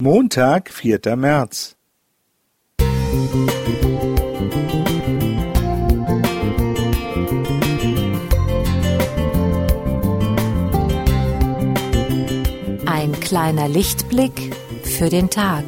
Montag, 4. März. Ein kleiner Lichtblick für den Tag.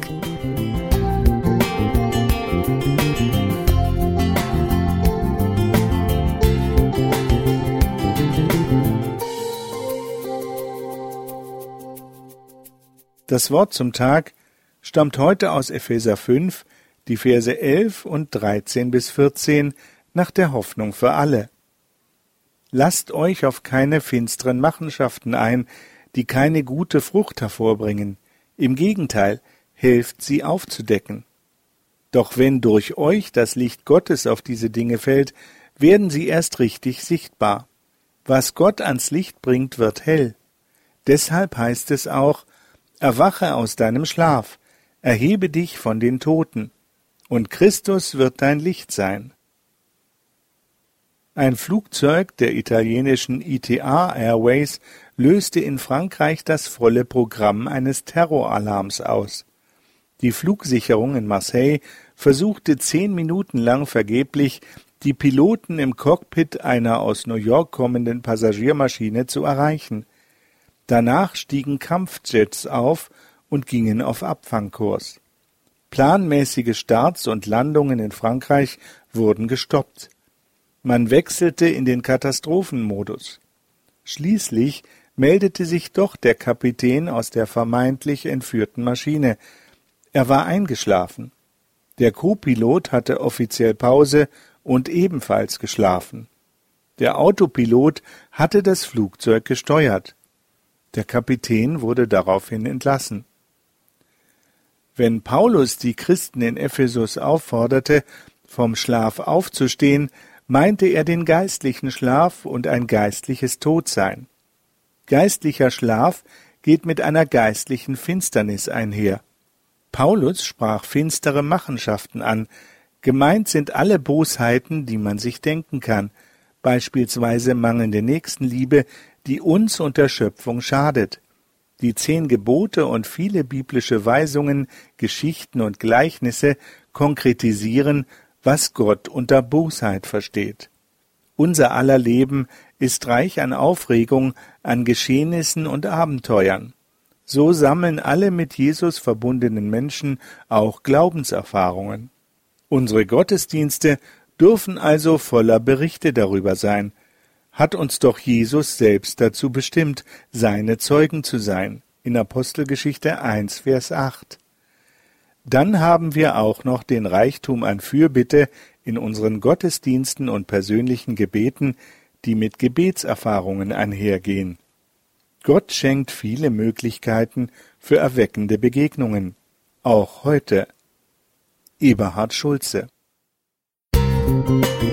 Das Wort zum Tag stammt heute aus Epheser 5, die Verse 11 und 13 bis 14 nach der Hoffnung für alle. Lasst euch auf keine finsteren Machenschaften ein, die keine gute Frucht hervorbringen. Im Gegenteil, helft sie aufzudecken. Doch wenn durch euch das Licht Gottes auf diese Dinge fällt, werden sie erst richtig sichtbar. Was Gott ans Licht bringt, wird hell. Deshalb heißt es auch: Erwache aus deinem Schlaf, erhebe dich von den Toten, und Christus wird dein Licht sein. Ein Flugzeug der italienischen ITA Airways löste in Frankreich das volle Programm eines Terroralarms aus. Die Flugsicherung in Marseille versuchte 10 Minuten lang vergeblich, die Piloten im Cockpit einer aus New York kommenden Passagiermaschine zu erreichen. Danach stiegen Kampfjets auf und gingen auf Abfangkurs. Planmäßige Starts und Landungen in Frankreich wurden gestoppt. Man wechselte in den Katastrophenmodus. Schließlich meldete sich doch der Kapitän aus der vermeintlich entführten Maschine. Er war eingeschlafen. Der Co-Pilot hatte offiziell Pause und ebenfalls geschlafen. Der Autopilot hatte das Flugzeug gesteuert. Der Kapitän wurde daraufhin entlassen. Wenn Paulus die Christen in Ephesus aufforderte, vom Schlaf aufzustehen, meinte er den geistlichen Schlaf und ein geistliches Todsein. Geistlicher Schlaf geht mit einer geistlichen Finsternis einher. Paulus sprach finstere Machenschaften an. Gemeint sind alle Bosheiten, die man sich denken kann, beispielsweise mangelnde Nächstenliebe, die uns und der Schöpfung schadet. Die 10 Gebote und viele biblische Weisungen, Geschichten und Gleichnisse konkretisieren, was Gott unter Bosheit versteht. Unser aller Leben ist reich an Aufregung, an Geschehnissen und Abenteuern. So sammeln alle mit Jesus verbundenen Menschen auch Glaubenserfahrungen. Unsere Gottesdienste dürfen also voller Berichte darüber sein. Hat uns doch Jesus selbst dazu bestimmt, seine Zeugen zu sein, in Apostelgeschichte 1, Vers 8. Dann haben wir auch noch den Reichtum an Fürbitte in unseren Gottesdiensten und persönlichen Gebeten, die mit Gebetserfahrungen einhergehen. Gott schenkt viele Möglichkeiten für erweckende Begegnungen, auch heute. Eberhard Schulze.